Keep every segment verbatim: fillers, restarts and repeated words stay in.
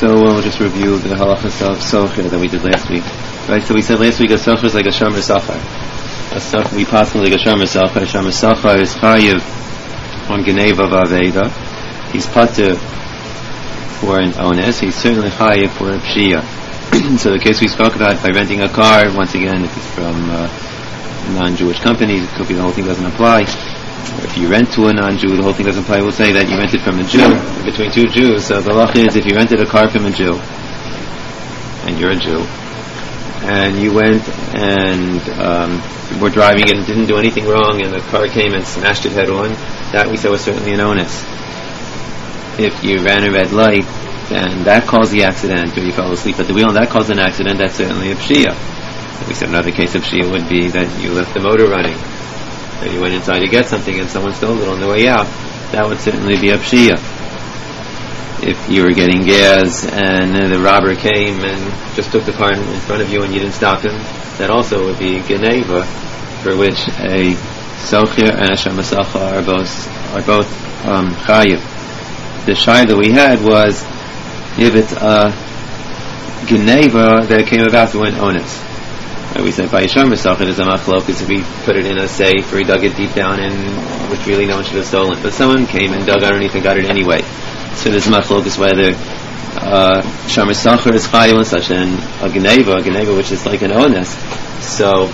So we'll just review the halachas of socher that we did last week. Right, so we said last week a socher is like a shomer sachar. A socher, we pass like a shomer sachar. A shomer sachar is chayiv on geneva v'aveda. He's pater for an ones. He's certainly chayiv for a pshia. So the case we spoke about by renting a car, once again, if it's from uh, non-Jewish companies, it could be the whole thing doesn't apply. Or if you rent to a non-Jew, the whole thing doesn't apply. We'll say that you rented from a Jew, between two Jews. So the law is if you rented a car from a Jew, and you're a Jew, and you went and um, were driving it and didn't do anything wrong, and the car came and smashed it head on, that we said was certainly an onus. If you ran a red light, and that caused the accident, or you fell asleep at the wheel and that caused an accident, that's certainly a pshia. We said another case of pshia would be that you left the motor running, that you went inside to get something and someone stole it on the way out. That would certainly be a pshia. If you were getting gas and uh, the robber came and just took the car in, in front of you and you didn't stop him, that also would be geneva, for which a socher and a shomer sachar are both are both um, chayiv. The shy that we had was if it's a geneva that came about through an onus. Right, we said by a shomer sachar there's a machlokus if we put it in a safe or he dug it deep down in which really no one should have stolen. But someone came and dug underneath and got it anyway. So there's a machlokus whether uh, shomer sachar is chayiv and such and a geneva, a geneva which is like an onus. So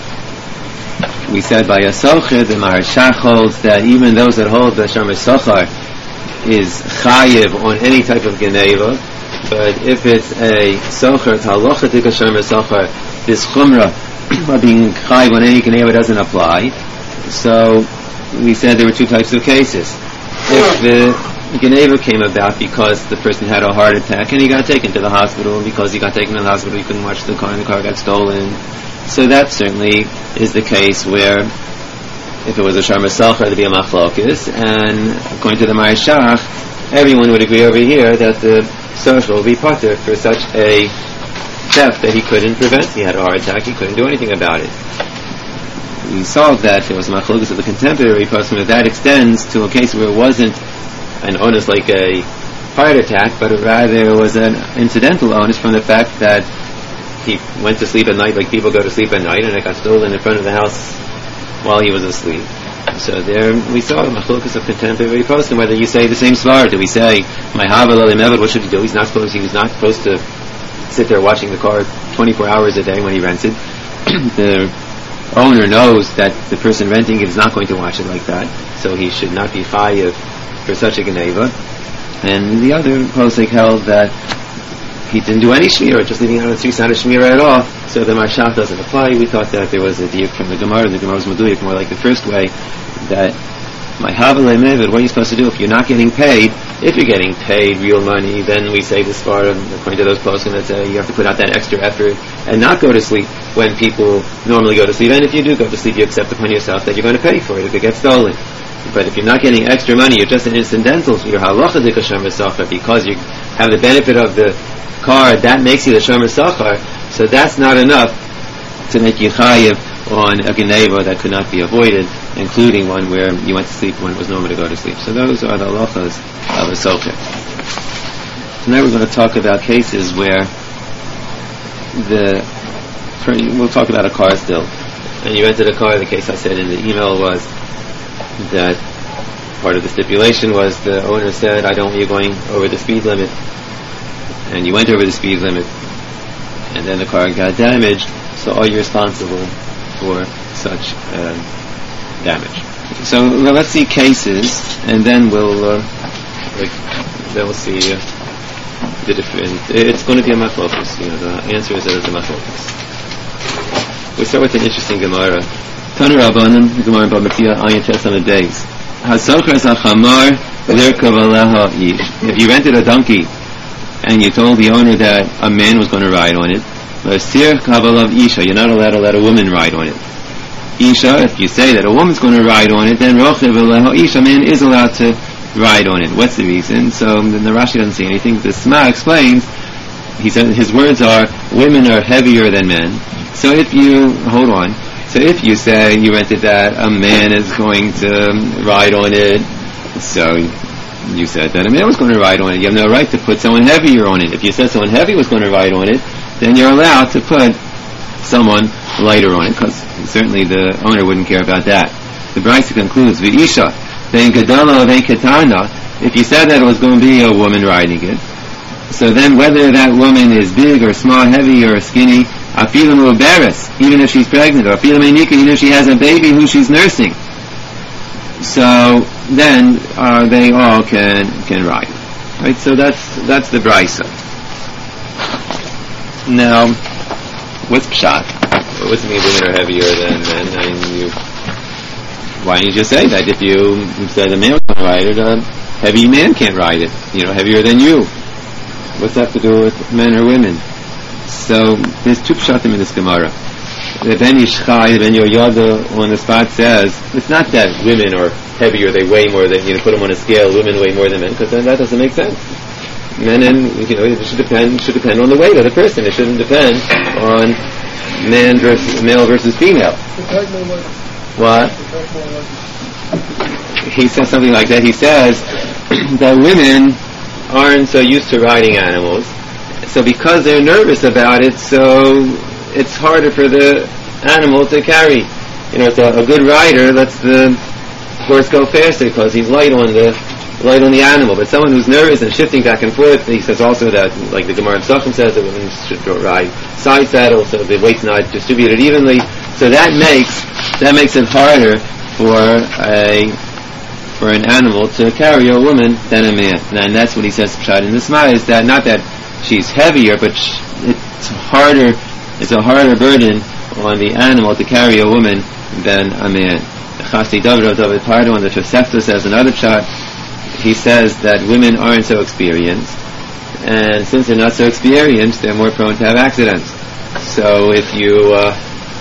we said by a socher the Maharshach holds that even those that hold the shomer sachar is chayiv on any type of geneva, but if it's a socher, it's halachatik a shomer sachar, this chumrah of being chayiv on any geneva doesn't apply. So we said there were two types of cases. If the geneva came about because the person had a heart attack and he got taken to the hospital, and because he got taken to the hospital he couldn't watch the car and the car got stolen, so that certainly is the case where if it was a shomer sachar, there'd be a machlokes, and according to the Maharshach, everyone would agree over here that the socher will be pater for such a theft that he couldn't prevent. He had a heart attack, he couldn't do anything about it. We saw that there was a machlokes of the contemporary person, that that extends to a case where it wasn't an onus like a heart attack, but rather it was an incidental onus from the fact that he went to sleep at night like people go to sleep at night, and it got stolen in front of the house while he was asleep. So there we saw the machlokas of contemporary poskim, whether you say the same svar. Do we say my havel evad, what should he do? He's not supposed he was not supposed to sit there watching the car twenty-four hours a day when he rents it. The owner knows that the person renting it is not going to watch it like that, so he should not be chayiv for such a geneva. And the other posik held that he didn't do any shmira, just leaving out a three sided shmira at all, so the Maharshach doesn't apply. We thought that there was a diuk from the Gemara, the Gemara was meduyik, more like the first way, that my havelei mevid, what are you supposed to do if you're not getting paid? If you're getting paid real money, then we say this far, according to those poskim that say you have to put out that extra effort and not go to sleep when people normally go to sleep. And if you do go to sleep, you accept upon yourself that you're going to pay for it if it gets stolen. But if you're not getting extra money, you're just an incidental, you're halachadik a shomer sachar, because you have the benefit of the car, that makes you the shomer sachar. So that's not enough to make you chayiv on a geneva that could not be avoided, including one where you went to sleep when it was normal to go to sleep. So those are the halachas of a socher. So now we're going to talk about cases where the we'll talk about a car still. And you rented a car. The case I said in the email was that part of the stipulation was the owner said, I don't want you going over the speed limit, and you went over the speed limit, and then the car got damaged, so are you responsible for such uh, damage? So well, let's see cases, and then we'll uh, like, then we'll see uh, the different. It's going to be a machlokus. You know, the answer is that it's a machlokus. We start with an interesting Gemara. Tanu Rabbanan, Gemara Bava Metzia, Ayin Tes on the days. Hasochas hachamar lirkav aleha ish. If you rented a donkey and you told the owner that a man was going to ride on it, Vasir kavalav isha, you're not allowed to let a woman ride on it. Isha, if you say that a woman's going to ride on it, then rochev aleha isha, man is allowed to ride on it. What's the reason? So the Rashi doesn't say anything. The Sma explains. He said his words are, women are heavier than men. So if you hold on. So if you say you rented that a man is going to ride on it, so you said that a man was going to ride on it. You have no right to put someone heavier on it. If you said someone heavy was going to ride on it, then you're allowed to put someone lighter on it, because certainly the owner wouldn't care about that. The Brisa concludes, V'isha, ve'in gadala ve'in ketana, if you said that it was going to be a woman riding it, so then whether that woman is big or small, heavy or skinny, afilu mu'beres, even if she's pregnant, or afilu me'nika, even if she has a baby who she's nursing, so then uh, they all can can ride. Right? So that's that's the Brisa. Now, what's pshat? What's the mean women are heavier than men? I mean, you, why don't you just say that? If you said a man was going to ride it, a heavy man can't ride it. You know, heavier than you. What's that to do with men or women? So there's two pshatim in this Gemara. The Ben Yishchai, the Ben Yoyada on the spot says, it's not that women are heavier, they weigh more than, you know, put them on a scale, women weigh more than men, because then that doesn't make sense. Men and, you know, it should depend, should depend on the weight of the person. It shouldn't depend on man versus, male versus female. What? He says something like that. He says that women aren't so used to riding animals, so because they're nervous about it, so it's harder for the animal to carry. You know, it's a, a good rider lets the horse go faster because he's light on the light on the animal. But someone who's nervous and shifting back and forth, he says also that, like the Gemara in Sochem says, that women should ride side saddle so the weight's not distributed evenly. So that makes that makes it harder for a for an animal to carry a woman than a man. And that's what he says pshat in the Sma, is that not that she's heavier, but sh- it's harder. It's a harder burden on the animal to carry a woman than a man. Chasdi David David Pardo on the Tosefta says another pshat. He says that women aren't so experienced, and since they're not so experienced, they're more prone to have accidents. So if you uh,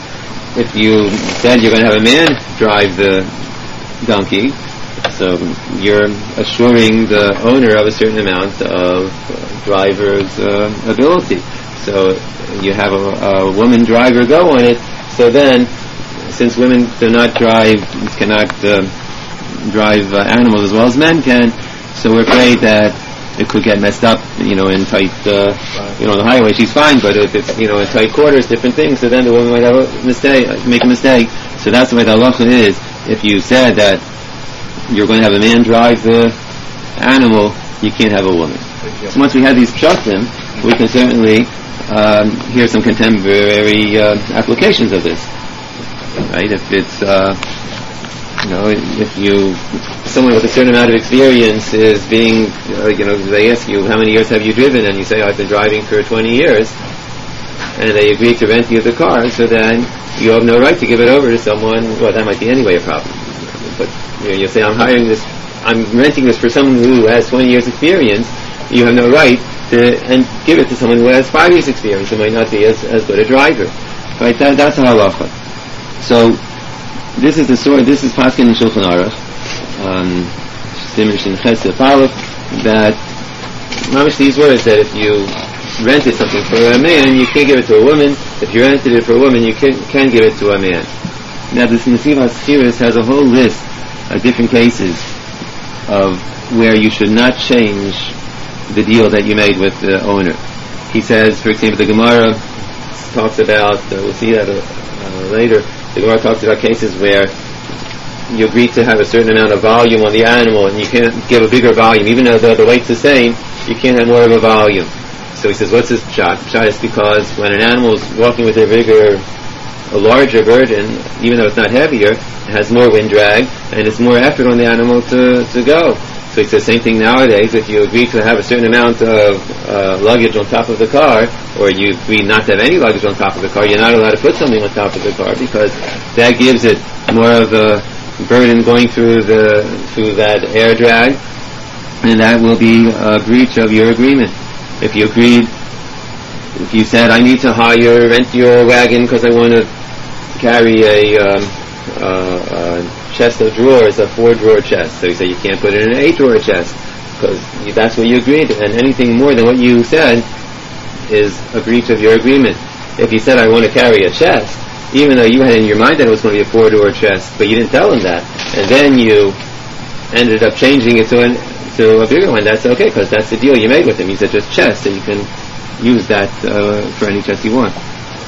if you said you're going to have a man drive the donkey, so you're assuring the owner of a certain amount of uh, driver's uh, ability. So you have a, a woman driver go on it, so then, since women do not drive, cannot uh, drive uh, animals as well as men can, so we're afraid that it could get messed up, you know, in tight, uh, you know, on the highway she's fine, but if it's, you know, in tight quarters, different things, so then the woman might have a mistake, make a mistake. So that's the way the halacha is. If you said that you're going to have a man drive the animal, you can't have a woman. So once we have these pshatim, we can certainly um, hear some contemporary uh, applications of this. Right? If it's, uh, you know, if you, someone with a certain amount of experience is being, uh, you know, they ask you, how many years have you driven? And you say, I've been driving for twenty years. And they agree to rent you the car, so then you have no right to give it over to someone. Well, that might be anyway a problem. But, you know, you say, I'm hiring this, I'm renting this for someone who has twenty years experience. You have no right to and give it to someone who has five years experience who might not be as, as good a driver. Right? That, that's a halacha. So, this is the story, this is Paskin in Shulchan Aruch, um, Simish in Chesed Aleph, that, mamish these words, that if you rented something for a man, you can't give it to a woman. If you rented it for a woman, you can, can give it to a man. Now, this Nesivas Chiris has a whole list of different cases of where you should not change the deal that you made with the owner. He says, for example, the Gemara talks about, uh, we'll see that uh, uh, later, the Gemara talks about cases where you agree to have a certain amount of volume on the animal and you can't give a bigger volume, even though the, the weight's the same, you can't have more of a volume. So he says, what's this pshat? Pshat is because when an animal is walking with a bigger, a larger burden, even though it's not heavier, it has more wind drag and it's more effort on the animal to, to go. So he says, same thing nowadays, if you agree to have a certain amount of uh, luggage on top of the car, or you agree not to have any luggage on top of the car, you're not allowed to put something on top of the car because that gives it more of a burden going through the through that air drag, and that will be a breach of your agreement. If you agreed, if you said, I need to hire, rent your wagon because I want to carry a um, uh, uh, chest of drawers, a four-drawer chest. So you say you can't put it in an eight-drawer chest because you, that's what you agreed, and anything more than what you said is a breach of your agreement. If you said, I want to carry a chest, even though you had in your mind that it was going to be a four-door chest, but you didn't tell him that, and then you ended up changing it to an to a bigger one, that's okay, because that's the deal you made with him. He said just chess, and you can use that uh, for any chess you want.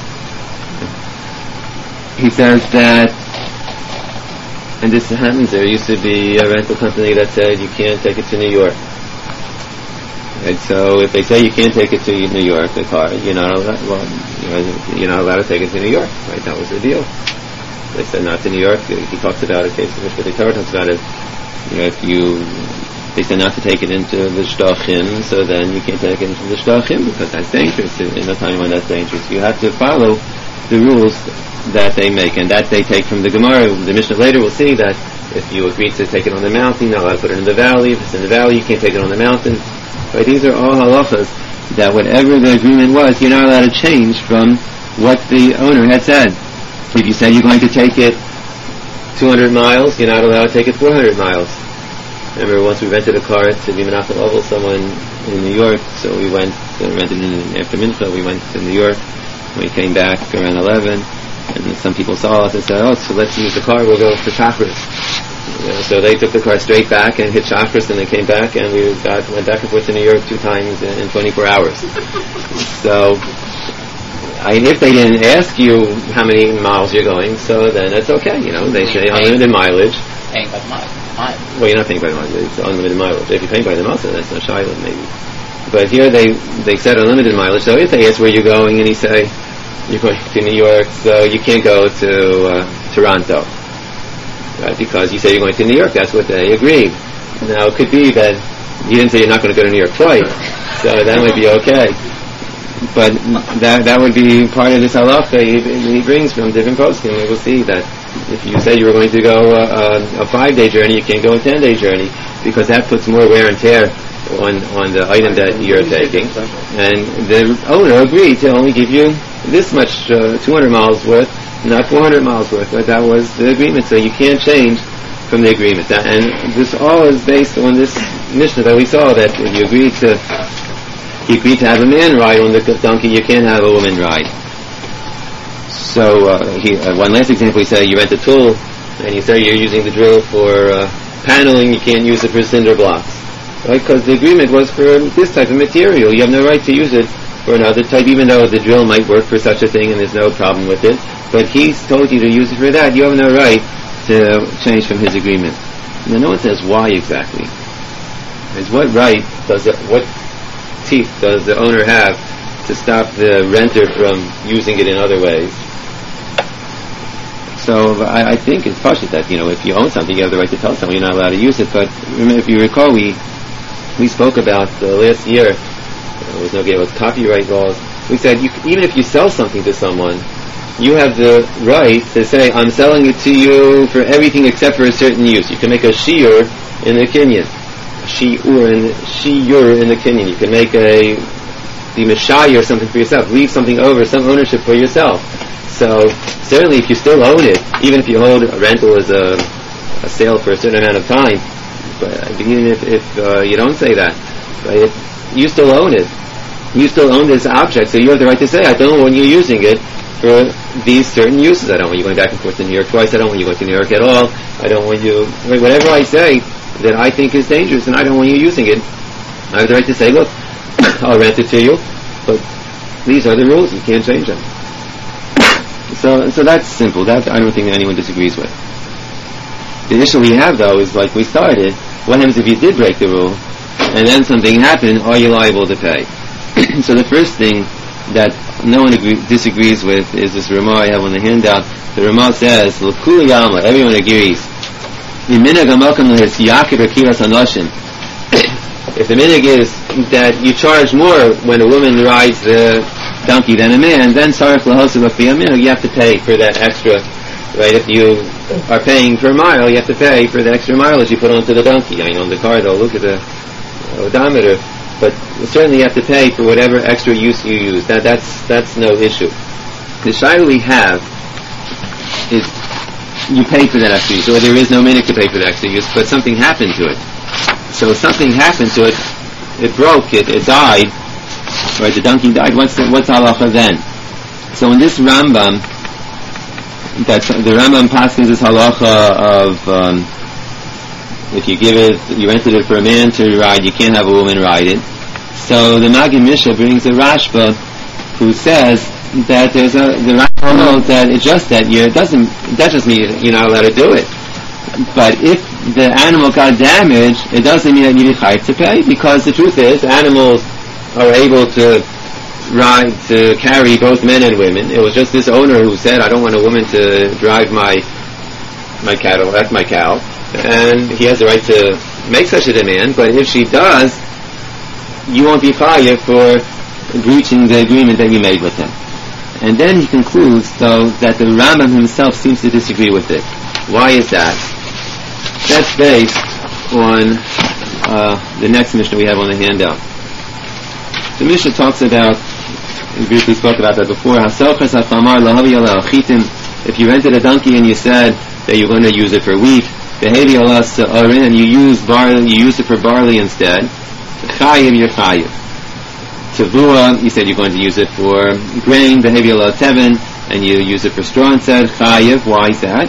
He says that, and this happens, there used to be a rental company that said you can't take it to New York. And so if they say you can't take it to New York, the car, you're not allowed, well, you know, you're not allowed to take it to New York, right? That was the deal. They said not to New York. He talks about a case in which the Torah talks about it. You know, if you, they said not to take it into the Shtachim, so then you can't take it into the Shtachim because that's dangerous. In a time when that's dangerous, you have to follow the rules that they make, and that they take from the Gemara. The Mishnah later will see that if you agree to take it on the mountain, you're not allowed to put it in the valley. If it's in the valley, you can't take it on the mountain. Right? These are all halachas that whatever the agreement was, you're not allowed to change from what the owner had said. If you said you're going to take it two hundred miles, you're not allowed to take it four hundred miles. Remember, once we rented a car to be Menachem Oval, someone in New York, so we went, uh, rented in after Mincha, we went to New York, we came back around eleven, and some people saw us and said, oh, so let's use the car, we'll go for chakras. You know, so they took the car straight back and hit chakras, and they came back, and we got, went back and forth to New York two times in, in twenty-four hours. So, I mean, if they didn't ask you how many miles you're going, so then it's okay, you know, they say unlimited mileage. Paying by the mile. Well, you're not paying by the mileage, it's unlimited mileage. If you're paying by the mileage, then that's no shiloh, maybe. But here they, they said unlimited mileage, so if they ask where you're going, and you say, you're going to New York, so you can't go to uh, Toronto. Right? Because you say you're going to New York, that's what they agreed. Now, it could be that you didn't say you're not going to go to New York twice, so that would be okay. But that that would be part of this halacha he, he brings from different poskim. We will see that if you say you were going to go uh, a five-day journey, you can't go a ten-day journey, because that puts more wear and tear on, on the item that you're taking. And the owner agreed to only give you this much, uh, two hundred miles worth, not four hundred miles worth. But that was the agreement, so you can't change from the agreement. That, and this all is based on this Mishnah that we saw, that if you agreed to you agreed to have a man ride on the donkey, you can't have a woman ride. So uh, he, uh, one last example, he said you rent a tool and you say you're using the drill for uh, paneling, you can't use it for cinder blocks, right? Because the agreement was for this type of material. You have no right to use it for another type, even though the drill might work for such a thing and there's no problem with it. But he's told you to use it for that. You have no right to change from his agreement. Now, no one says why exactly. It's what right does it, what teeth does the owner have to stop the renter from using it in other ways? So I, I think it's partially that, you know, if you own something, you have the right to tell someone you're not allowed to use it. But remember, if you recall, we we spoke about uh, last year, there was no game with copyright laws. We said you, even if you sell something to someone, you have the right to say, I'm selling it to you for everything except for a certain use. You can make a shiur in the Kenyan. Shiur in the, shiur in the Kenyan. You can make a the mishayir something for yourself. Leave something over, some ownership for yourself. So certainly, if you still own it, even if you hold a rental as a, a sale for a certain amount of time, but even if, if uh, you don't say that, right, if you still own it. You still own this object, so you have the right to say, I don't want you using it for these certain uses. I don't want you going back and forth to New York twice. I don't want you going to New York at all. I don't want you, right, whatever I say that I think is dangerous and I don't want you using it, I have the right to say, look, I'll rent it to you, but these are the rules. You can't change them. So, so that's simple. That I don't think anyone disagrees with. The issue we have, though, is like we started. What happens if you did break the rule, and then something happened? Are you liable to pay? So the first thing that no one agree, disagrees with is this Ramah I have on the handout. The Ramah says, "L'kuli yama." Everyone agrees. If the minig is that you charge more when a woman rides the donkey than a man, then sarach lahosu minig, you have to pay for that extra, right? If you are paying per mile, you have to pay for the extra mileage you put onto the donkey. I mean, on the car, they'll look at the odometer, but certainly you have to pay for whatever extra use you use. That, that's that's no issue. The shayla we have is you pay for that extra use, or there is no minig to pay for the extra use, but something happened to it. So something happened to it, it broke, it, it died, right, the donkey died, what's the, what's halacha then? So in this Rambam, that the Rambam paskins this halacha of, um, if you give it, you rented it for a man to ride, you can't have a woman ride it. So the Magid Mishnah brings a Rashba who says that there's a, the Rashba knows that it's just that year, it doesn't, that doesn't mean you're not allowed to do it. But if the animal got damaged, it doesn't mean that you need to pay, because the truth is, animals are able to ride, to carry both men and women. It was just this owner who said, I don't want a woman to drive my my cattle, that's my cow, and he has the right to make such a demand, but if she does, you won't be chayav for breaching the agreement that you made with him. And then he concludes, though, that the Rambam himself seems to disagree with it. Why is that? That's based on uh, the next Mishnah we have on the handout. The Mishnah talks about, we briefly spoke about that before, if you rented a donkey and you said that you're going to use it for wheat, and you use barley, you use it for barley instead, chayiv, you're chayiv. Tavua, you said you're going to use it for grain, tevin, and you use it for straw instead, chayiv. Why is that?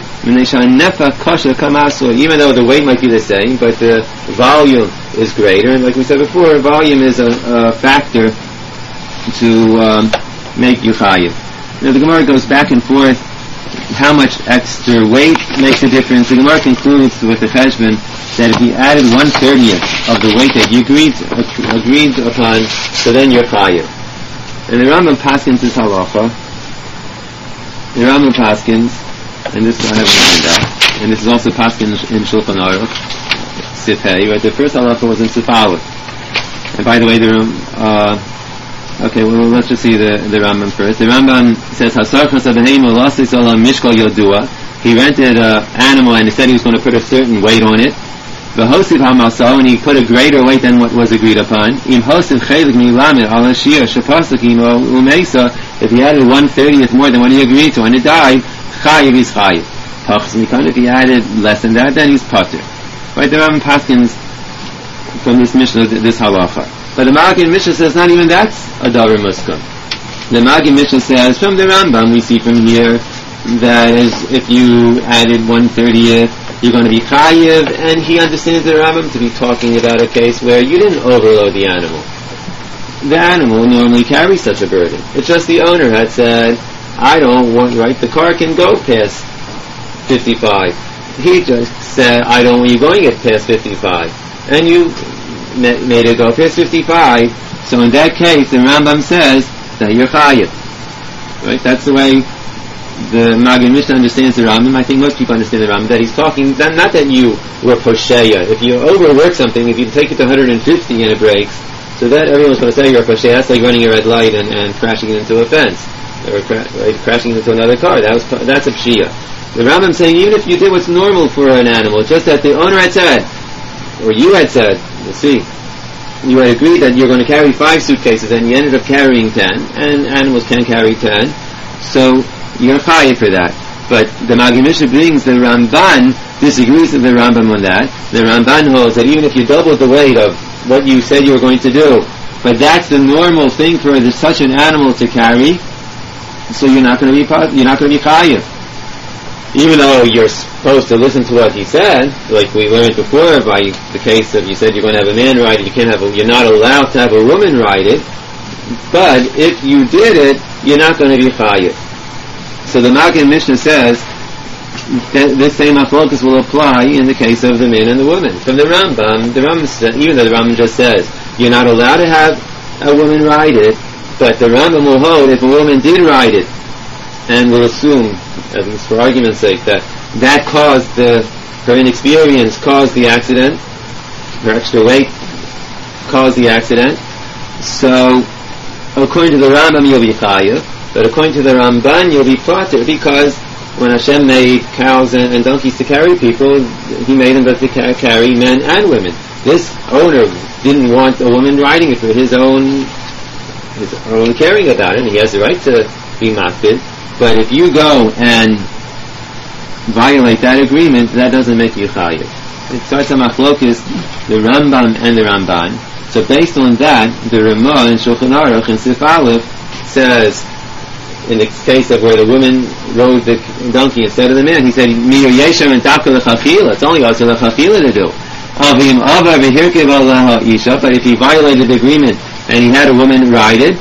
Even though the weight might be the same, but the volume is greater, and like we said before, volume is a, a factor to um, make you chayiv. Now the Gemara goes back and forth how much extra weight makes a difference. The Gemara concludes with the cheshbon that if you added one thirtieth of the weight that you agreed agreed upon, so then you're chayiv. And the Rambam paskins this halacha. The Rambam paskins, and this I have in mind out, and this is also paskin in Shulchan Aruch, Sif Hey, right? The first halacha was in Sif Aleph. And by the way, the uh, okay, well, let's just see the, the Rambam first. The Rambam says, he rented an animal and he said he was going to put a certain weight on it. And he put a greater weight than what was agreed upon. If he added one thirtieth more than what he agreed to and it died, chayiv is chayiv. If he added less than that, then he's patur. Right, the Rambam paskins from this Mishnah, this halacha. But the Magid Mishnah says not even that's a davar muskum. The Magid Mishnah says from the Rambam we see from here that is, if you added one thirtieth, you're going to be chayiv, and he understands the Rambam to be talking about a case where you didn't overload the animal. The animal normally carries such a burden. It's just the owner had said, I don't want, right, the car can go past fifty-five. He just said, I don't want you going it past fifty-five. And you made it go past fifty-five, so in that case the Rambam says that you're chayiv. Right? That's the way the Magid Mishnah understands the Rambam. I think most people understand the Rambam, that he's talking, that, not that you were posheya. If you overwork something, if you take it to one hundred fifty and it breaks, so that everyone's going to say you're a posheya. That's like running a red light and, and crashing into a fence, or cra- right, crashing into another car. That was, that's a pshia. The Rambam's saying even if you did what's normal for an animal, just that the owner had said, or you had said, we'll see, you had agreed that you're going to carry five suitcases and you ended up carrying ten, and animals can carry ten, so you're chayiv for that. But the Magid Mishnah brings the Ramban, disagrees with the Rambam on that. The Ramban holds that even if you doubled the weight of what you said you were going to do, but that's the normal thing for the, such an animal to carry, so you're not going to be you're not going to be chayiv. Even though you're supposed to listen to what he said, like we learned before by the case of you said you're going to have a man ride it, you can't have a, you're not allowed to have a woman ride it, but if you did it, you're not going to be chayiv. So the Magid Mishnah says that this same aflokus will apply in the case of the man and the woman. From the Rambam, the Rambam says, even though the Rambam just says you're not allowed to have a woman ride it, but the Rambam will hold if a woman did ride it, and we'll assume, at least for argument's sake, that that caused the, her inexperience caused the accident, her extra weight caused the accident. So, according to the Rambam, you'll be chayiv, but according to the Ramban, you'll be patur, because when Hashem made cows and, and donkeys to carry people, He made them to ca- carry men and women. This owner didn't want a woman riding it for his own, his own caring about it, and he has the right to be makbid. But if you go and violate that agreement, that doesn't make you chayiv. It starts a machlokes, the Rambam and the Ramban. So based on that, the Ramah in Shulchan Aruch in Sif Aleph says, in the case of where the woman rode the donkey instead of the man, he said, Mir Yeshem and Taka l'chachila. It's only also l'chachila to do. Avim Avar v'hirkev alaha isha, but if he violated the agreement and he had a woman ride it,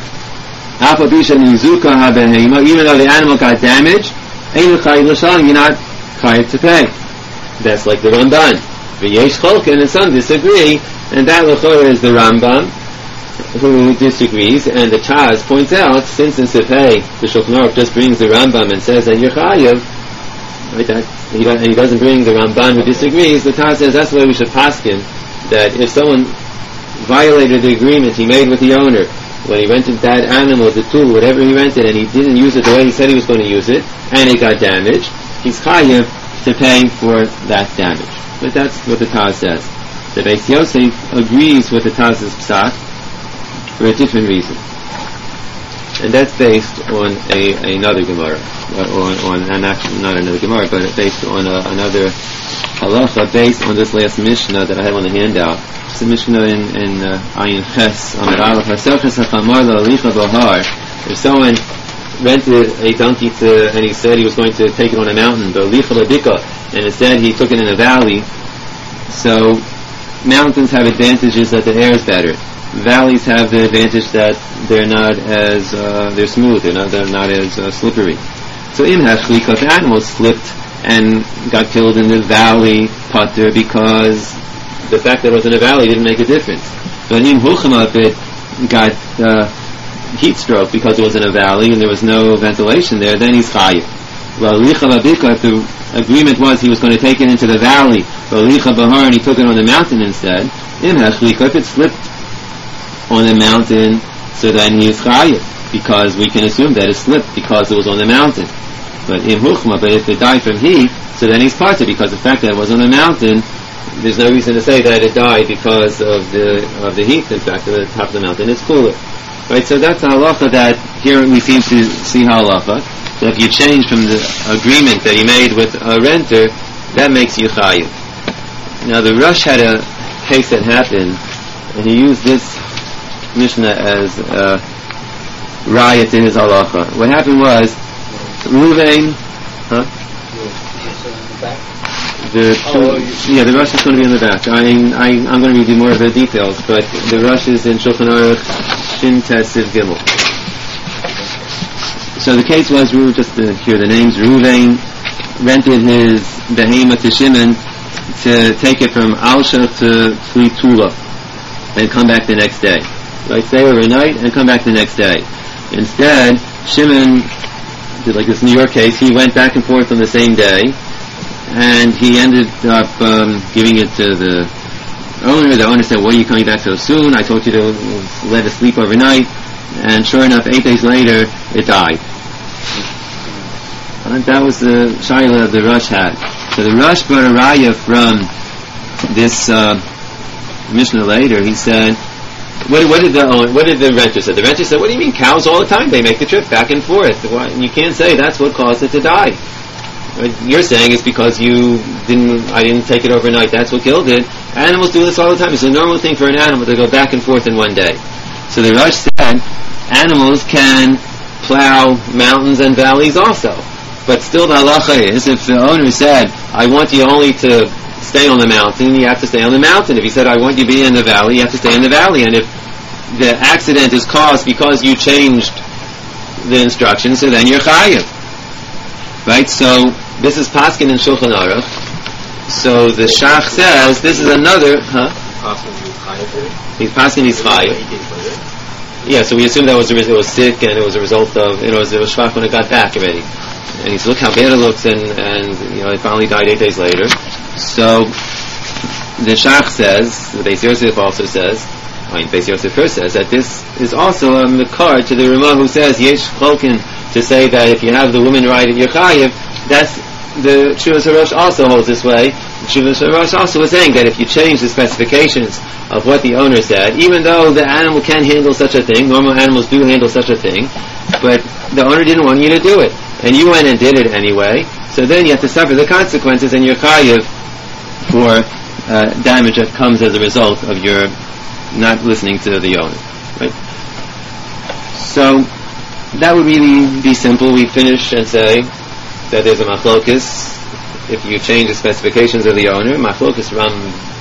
even though the animal got damaged, you're not chayav to pay. That's like the Ramban. V'yesh cholken, and some disagree, and that l'chora is the Rambam who disagrees, and the Taz points out, since in Sifhei the Shulchan Aruch just brings the Rambam and says that you're chayav, right, that, he and he doesn't bring the Ramban who disagrees, the Taz says that's the way we should paskin, that if someone violated the agreement he made with the owner, when he rented that animal, the tool, whatever he rented, and he didn't use it the way he said he was going to use it, and it got damaged, he's chayav to pay for that damage. But that's what the Taz says. The Beis Yosef agrees with the Taz's psak for a different reason. And that's based on a, another Gemara, or on, and actually not another Gemara, but based on a, another halacha, based on this last Mishnah that I have on the handout. It's a Mishnah in, in uh, Ayin Ches, Amar Aleph, Haselches HaChamar La'alicha Bahar. If someone rented a donkey to, and he said he was going to take it on a mountain, Ba'alicha L'Dika, and instead he took it in a valley, so mountains have advantages that the air is better. Valleys have the advantage that they're not as, uh, they're smooth, they're not, they're not as uh, slippery. So in Hashlik, if the animal slipped and got killed in the valley, pater, because the fact that it was in a valley didn't make a difference. But in Huchama, if it got uh, heat stroke because it was in a valley and there was no ventilation there, then he's chayiv. Well, if the agreement was he was going to take it into the valley, and he took it on the mountain instead, in Hashlik, if it slipped on the mountain, so then he is chayiv, because we can assume that it slipped because it was on the mountain. But in Huchma, but if it died from heat, so then he's pater, because the fact that it was on the mountain, there's no reason to say that it died because of the of the heat. In fact, at the top of the mountain it's cooler. Right, so that's the halacha that here we seem to see halacha. So if you change from the agreement that he made with a renter, that makes you chayiv. Now the Rush had a case that happened, and he used this Mishnah as a riot in his halacha. What happened was, Ruvain, huh? The, oh, yeah, the Rush is going to be in the back. I, I, I'm going to read you more of the details, but the Rush is in Shulchan Aruch Shin Tesiv Gimel. So the case was, just to hear the names, Ruvain rented his behema to Shimon to take it from Alsha to Tula and come back the next day. Right, stay overnight and come back the next day. Instead, Shimon did like this New York case. He went back and forth on the same day, and he ended up um, giving it to the owner. The owner said, "Why are you coming back so soon? I told you to let it sleep overnight." And sure enough, eight days later, it died. And that was the shaila the Rush had. So the Rush brought a raya from this uh, Mishnah later. He said, What, what did the what did the renter say? The renter said, "What do you mean? Cows all the time? They make the trip back and forth. Why, you can't say that's what caused it to die. What you're saying is because you didn't. I didn't take it overnight. That's what killed it. Animals do this all the time. It's a normal thing for an animal to go back and forth in one day." So the Rush said, animals can plow mountains and valleys also, but still the halacha is, if the owner said, "I want you only to stay on the mountain," you have to stay on the mountain. If he said, "I want you to be in the valley," you have to stay in the valley. And if the accident is caused because you changed the instructions, so then you're chayiv. Right? So this is Paskin in Shulchan Aruch. So the Shach says this is another, huh? He's Paskin, he's chayiv. Yeah. So we assume that was it was sick and it was a result of you know it was shvach when it got back already. And he said, "Look how bad it looks," and and you know it finally died eight days later. So the Shach says, the Beis Yosef also says, I mean Beis Yosef first says that this is also a makar to the Ramah who says yesh cholkin, to say that if you have the woman ride at your chayiv, that's the Shuvas HaRosh also holds this way. Shuvas HaRosh also was saying that if you change the specifications of what the owner said, even though the animal can handle such a thing, normal animals do handle such a thing, but the owner didn't want you to do it, and you went and did it anyway, so then you have to suffer the consequences and you're chayiv for uh, damage that comes as a result of your not listening to the owner. Right? So that would really be simple. We finish and say that there's a machlokus if you change the specifications of the owner. Machlokus Ram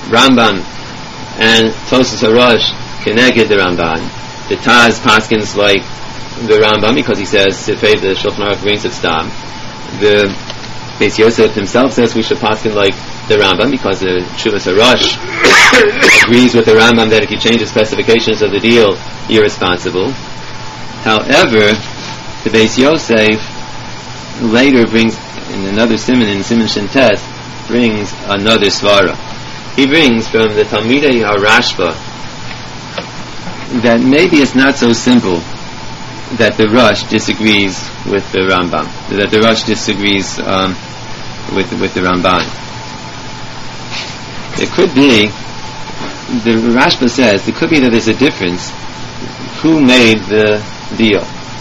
Rambam and Tosfos HaRosh keneged the Ramban. The Taz paskins like the Rambam because he says Sifei, the Shulchan Aruch brings it stam. The Beis Yosef himself says we should paskin like the Rambam because the Shuvas HaRosh agrees with the Rambam that if you change the specifications of the deal, you're responsible. However, the Beis Yosef later brings, in another siman, in Siman Shin Tet, brings another svara. He brings from the Talmidei HaRashba that maybe it's not so simple that the Rosh disagrees with the Rambam, that the Rosh disagrees um, with with the Ramban. It could be, the Rashba says, it could be that there's a difference who made the deal.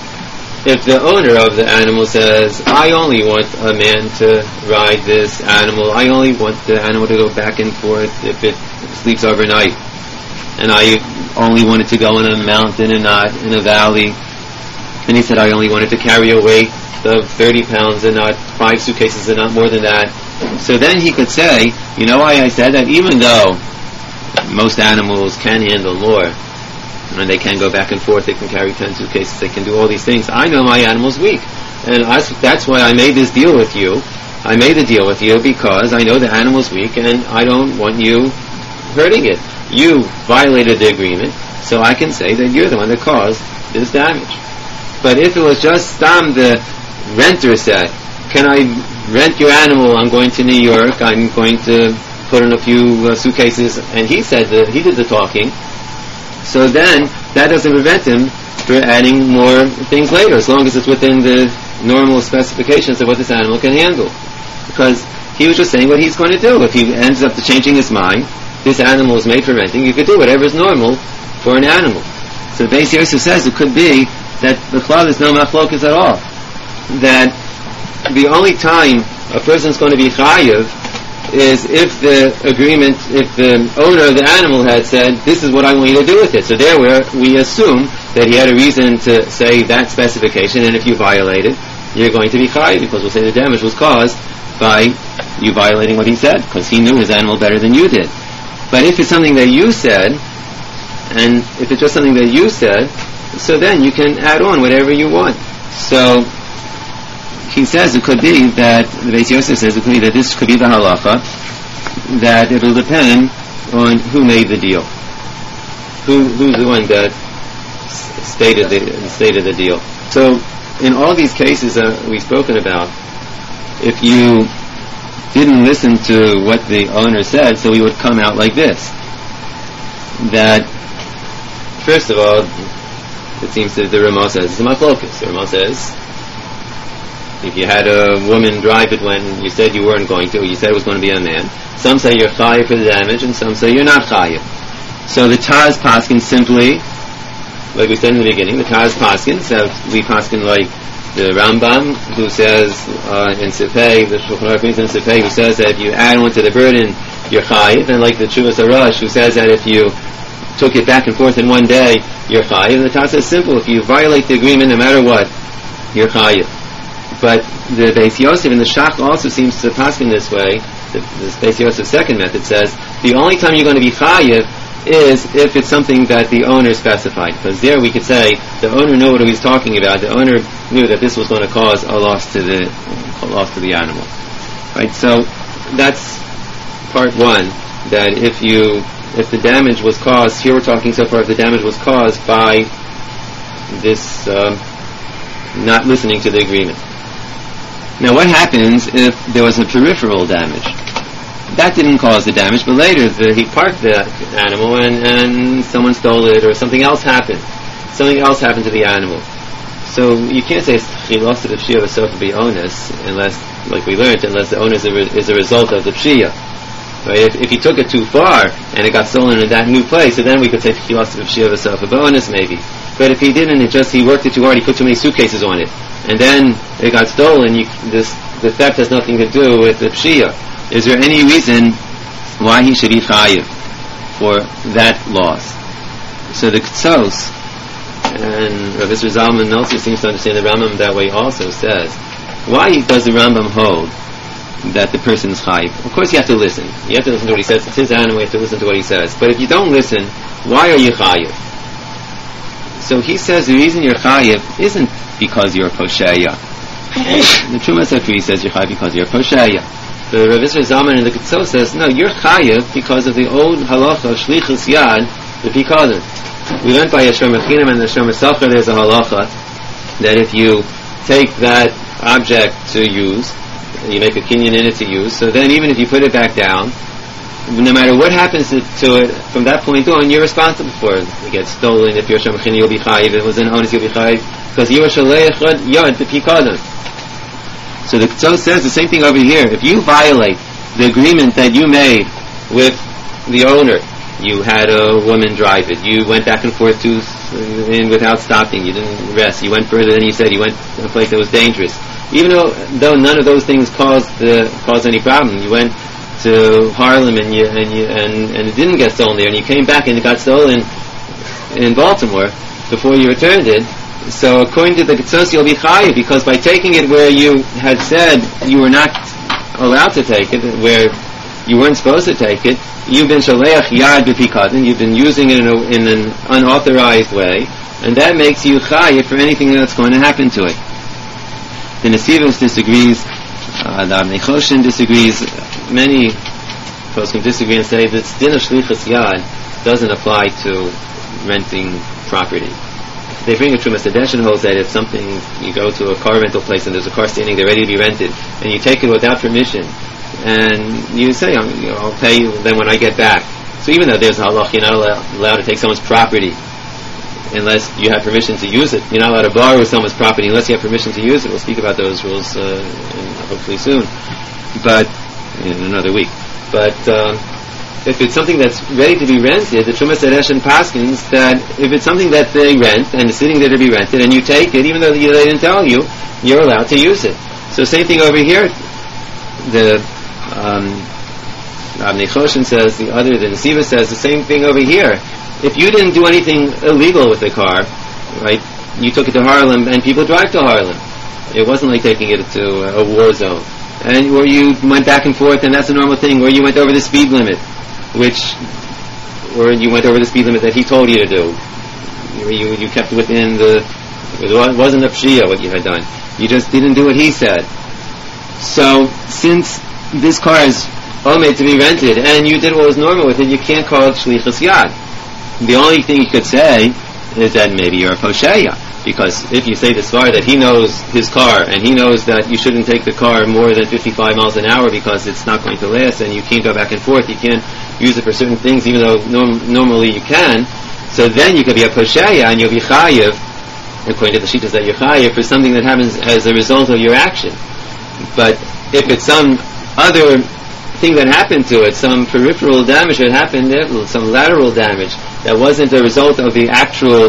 If the owner of the animal says, I only want a man to ride this animal, I only want the animal to go back and forth if it sleeps overnight, and I only want it to go in a mountain and not in a valley, and he said I only wanted to carry a weight of thirty pounds and not five suitcases and not more than that, so then he could say, you know why I said that? Even though most animals can handle more, and they can go back and forth, they can carry ten suitcases, they can do all these things, I know my animal's weak, and I, that's why I made this deal with you. I made the deal with you because I know the animal's weak and I don't want you hurting it. You violated the agreement, so I can say that you're the one that caused this damage. But if it was just Stam, the renter said, can I rent your animal, I'm going to New York, I'm going to put in a few uh, suitcases, and he said that he did the talking, so then that doesn't prevent him from adding more things later, as long as it's within the normal specifications of what this animal can handle. Because he was just saying what he's going to do. If he ends up changing his mind, this animal is made for renting, you could do whatever is normal for an animal. So Beis Yosef says it could be that the cloud is no machlokas at all. That the only time a person is going to be chayiv is if the agreement, if the owner of the animal had said, this is what I want you to do with it. So there where we assume that he had a reason to say that specification, and if you violate it, you're going to be chayiv, because we'll say the damage was caused by you violating what he said, because he knew his animal better than you did. But if it's something that you said, and if it's just something that you said, so then you can add on whatever you want. So he says it could be that, the Beis Yosef says it could be that this could be the halacha, that it will depend on who made the deal. Who Who's the one that s- stated the stated the deal. So in all these cases that we've spoken about, if you didn't listen to what the owner said, so he would come out like this. That, first of all, it seems that the Ramah says it's a machlokas. The Ramah says, if you had a woman drive it when you said you weren't going to, or you said it was going to be a man, some say you're chayiv for the damage, and some say you're not chayiv. So the Taz paskin simply, like we said in the beginning, the Taz paskin, so we paskin like the Rambam, who says uh, in Sifei, the Shulchan Aruch brings in Sifei, who says that if you add on to the burden, you're chayiv, and like the Shuvas HaRosh, who says that if you took it back and forth in one day, you're chayiv. And the Taz says simple, if you violate the agreement, no matter what, you're chayiv. But the Beis Yosef and the Shach also seems to pass in this way. The, the Beis Yosef's second method says the only time you're going to be chayiv is if it's something that the owner specified. Because there we could say the owner knew what he was talking about. The owner knew that this was going to cause a loss to the a loss to the animal. Right. So that's part one. That if you if the damage was caused, here we're talking so far, if the damage was caused by this um, not listening to the agreement. Now, what happens if there was a peripheral damage? That didn't cause the damage, but later the, he parked the animal and, and someone stole it, or something else happened. Something else happened to the animal. So you can't say he lost it if Shia was so to be onus, unless, like we learned, unless the onus is a, re- is a result of the Shia. Right? If, if he took it too far and it got stolen in that new place, so then we could say he lost it if Shia was so a bonus, maybe. But if he didn't, it just he worked it too hard, he put too many suitcases on it, and then it got stolen, you, this, the theft has nothing to do with the Shia. Is there any reason why he should be chayiv for that loss? So the Ktsos, and Rav Yisrael Zalman also seems to understand the Rambam that way, also says, why does the Rambam hold that the person is chayiv. Of course you have to listen. You have to listen to what he says. It's his animal, you have to listen to what he says. But if you don't listen, why are you chayiv? So he says the reason you're chayiv isn't because you're a posheya. The Truma Sakri says you're chayiv because you're a posheya. The Rav Yisrael Zalman in the Ketzos says, no, you're chayiv because of the old halacha of shlichus yad, the pikadon. We learned by Yeshua Mechinam and Yeshua Mesachar there's a halacha that if you take that object to use, you make a kinyan in it to use, so then even if you put it back down, no matter what happens to, to it from that point on, you're responsible for it. It gets stolen, if you're Shemachin, you'll be chayiv. If it was an onus, you'll be chayiv, because you are shaleich yad, the pikadon. So the Ketzos says the same thing over here. If you violate the agreement that you made with the owner, you had a woman drive it, you went back and forth to in without stopping, you didn't rest, you went further than you said, you went to a place that was dangerous, even though though none of those things caused the caused any problem. You went to Harlem and you and you and, and it didn't get stolen there, and you came back and it got stolen in Baltimore before you returned it. So according to the Ketzos, you'll be chayiv, because by taking it where you had said you were not allowed to take it, where you weren't supposed to take it, you've been shaleach yad b'pikadon, you've been using it in, a, in an unauthorized way, and that makes you chayiv for anything that's going to happen to it. The Nesivos disagrees, uh, the Avnei Choshen disagrees, many poskim disagree and say that din of shlichus yad doesn't apply to renting property. They bring a Trumas Hadeshen holds that if something, you go to a car rental place and there's a car standing there ready to be rented, and you take it without permission, and you say, I'm, you know, I'll pay you then when I get back. So even though there's a halach, you're not allowed, allowed to take someone's property unless you have permission to use it. You're not allowed to borrow someone's property unless you have permission to use it. We'll speak about those rules uh, in, hopefully soon, but in another week. But uh, if it's something that's ready to be rented, the Trumas Hadeshen paskins that if it's something that they rent and is sitting there to be rented, and you take it, even though they didn't tell you, you're allowed to use it. So same thing over here. The um, Avnei Choshen says, the other, the Nesiva says the same thing over here. If you didn't do anything illegal with the car, right, you took it to Harlem, and people drive to Harlem. It wasn't like taking it to a war zone. And or you went back and forth, and that's a normal thing, or you went over the speed limit, which, or you went over the speed limit that he told you to do. You, you, you kept within the, it wasn't a pshia what you had done. You just didn't do what he said. So, since this car is all made to be rented, and you did what was normal with it, you can't call it shlichus yad. The only thing you could say is that maybe you're a posheya, because if you say this far that he knows his car, and he knows that you shouldn't take the car more than fifty-five miles an hour because it's not going to last, and you can't go back and forth, you can't use it for certain things, even though norm- normally you can, so then you could be a posheya, and you'll be chayiv, according to the shittas that you're chayiv, for something that happens as a result of your action. But if it's some other thing that happened to it, some peripheral damage that happened there, some lateral damage that wasn't a result of the actual,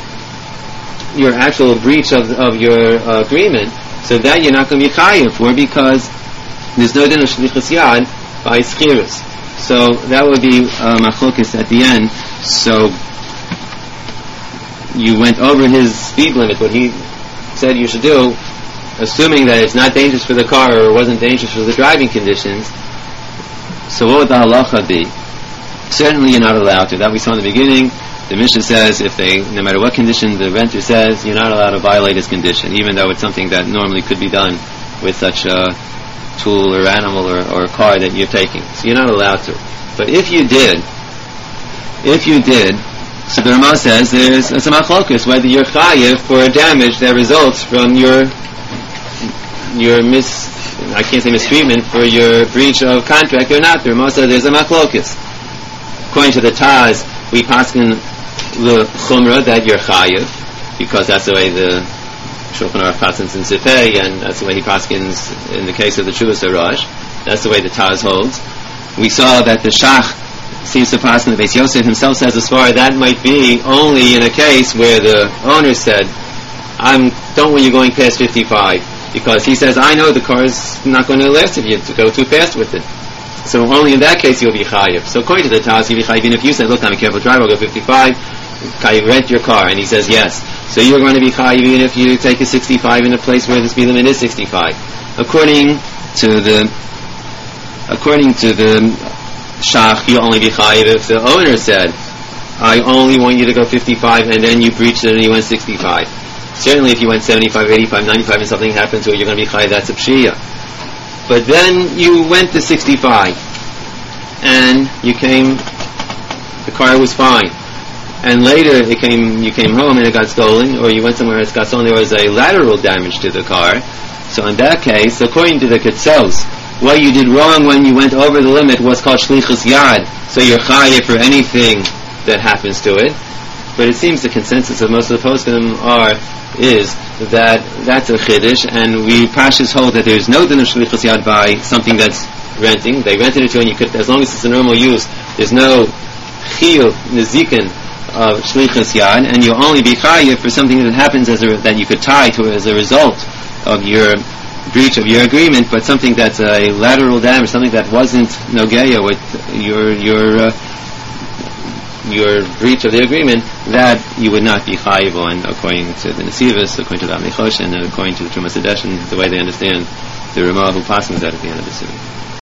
your actual breach of of your uh, agreement, so that you're not going to be chayiv for, because there's no din of shlichus yad by schirus. So that would be uh, machlokes at the end. So you went over his speed limit, what he said you should do, assuming that it's not dangerous for the car or wasn't dangerous for the driving conditions. So what would the halacha be? Certainly you're not allowed to. That we saw in the beginning. The Mishnah says if they, no matter what condition the renter says, you're not allowed to violate his condition, even though it's something that normally could be done with such a tool or animal or, or a car that you're taking. So you're not allowed to. But if you did, if you did, so the Ramah says there's a machlokus whether you're chayiv for a damage that results from your your mis, I can't say mistreatment, for your breach of contract or not. The Ramah says there's a machlokus. According to the Taz, we paskin the chumrah that you're chayiv, because that's the way the Shulchan Aruch paskins in Sifei, and that's the way he paskins in the case of the Chuvas Arash. That's the way the Taz holds. We saw that the Shach seems to paskin, the Beis Yosef himself says as far that might be only in a case where the owner said, I don't want you going past fifty-five, because he says, I know the car is not going to last if you go too fast with it. So only in that case you'll be chayiv. So according to the Taz, you'll be chayiv. Even if you said, look, I'm a careful driver, I'll go fifty-five, can you rent your car? And he says, yes. So you're going to be chayiv even if you take a sixty-five in a place where the speed limit is sixty-five. According to the, according to the Shach, you only be chayiv if the owner said, I only want you to go fifty-five, and then you breached it and you went sixty-five. Certainly if you went seventy-five, eighty-five, ninety-five and something happened to it, you're going to be chayiv, that's a pshiyah. But then you went to sixty-five, and you came, the car was fine. And later it came, you came home and it got stolen, or you went somewhere and it got stolen, there was a lateral damage to the car. So in that case, according to the Ketzos, what you did wrong when you went over the limit was called shlichus yad, so you're chayiv for anything that happens to it. But it seems the consensus of most of the poskim are, is that that's a chiddush, and we pashas hold that there's no din of shlichus yad by something that's renting. They rented it to you, and you could, as long as it's a normal use, there's no chiyuv, nezikin of shlichus yad, and you'll only be chayiv for something that happens as a, that you could tie to as a result of your breach of your agreement, but something that's a lateral damage, something that wasn't nogeya with your your uh, your breach of the agreement, that you would not be chayiv on, according to the Nesivos, according to the Amichosh, and according to the Trumas Hadesh, and the way they understand the Ramah who passes that at the end of the Sunnah.